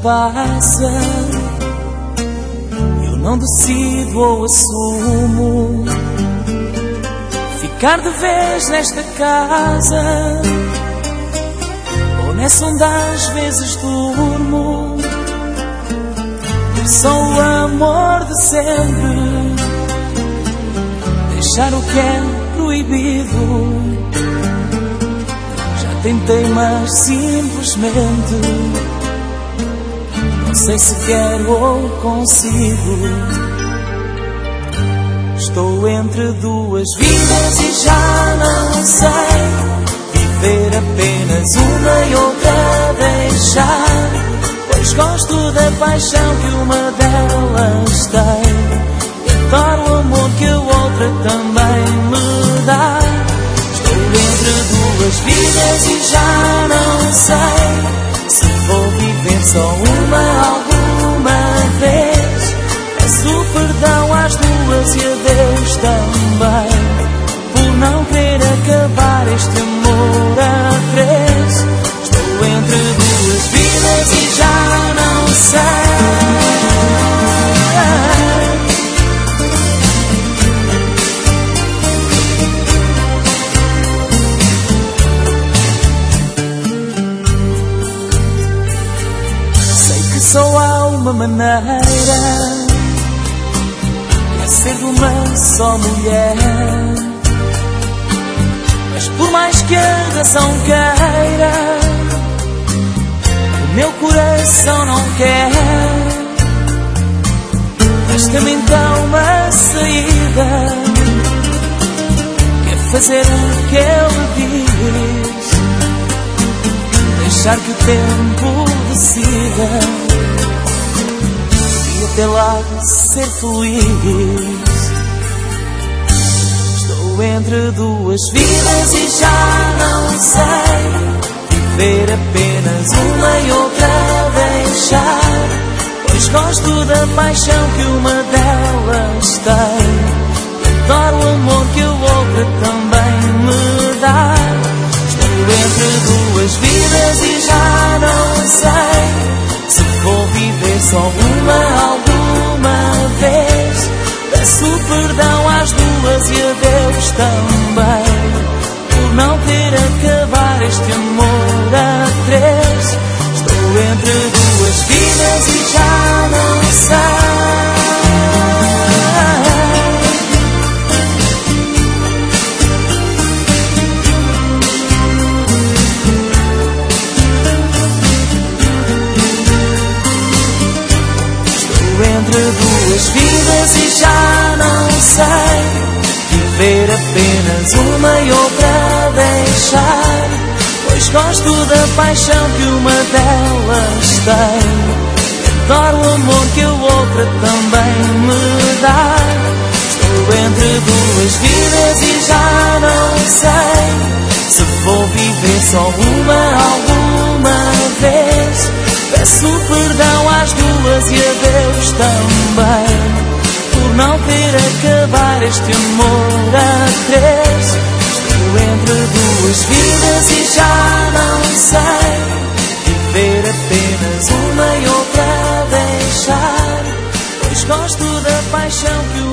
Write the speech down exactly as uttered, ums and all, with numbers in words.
passa, eu não decido ou assumo ficar de vez nesta casa, ou nessa onde às vezes durmo. Só o amor de sempre, deixar o que é proibido. Já tentei, mas simplesmente não sei se quero ou consigo. Estou entre duas vidas e já não sei viver apenas uma e outra deixar, pois gosto da paixão que uma delas tem e adoro o amor que a outra também me dá. Estou entre duas vidas e já não sei se vou viver só uma alguma vez. Peço perdão às duas e a Deus também por não querer acabar este amor a três. Estou entre duas vidas e já não sei. Sei que só há uma maneira, é ser de uma só mulher. Mas por mais que a razão queira, o meu coração não quer. Resta-me então uma saída, quer fazer o que ele diz, deixar que o tempo decida e até lá ser feliz. Estou entre duas vidas e já não sei viver apenas uma e outra deixar, pois gosto da paixão que uma delas tem e adoro o amor que a outra também me dá. Estou entre duas vidas e já não sei se vou viver só uma alguma vez. Peço perdão às duas e a Deus também por não querer acabar este amor a três. Estou entre duas vidas e já não sei. Estou entre duas vidas e já não sei viver apenas uma e outra deixar, pois gosto da paixão que uma delas tem e adoro o amor que a outra também me dá. Estou entre duas vidas e já não sei se vou viver só uma alguma vez. Peço perdão às duas e a Deus também por não querer acabar este amor a três. Estou entre duas vidas e já não sei viver apenas uma e outra deixar, pois gosto da paixão que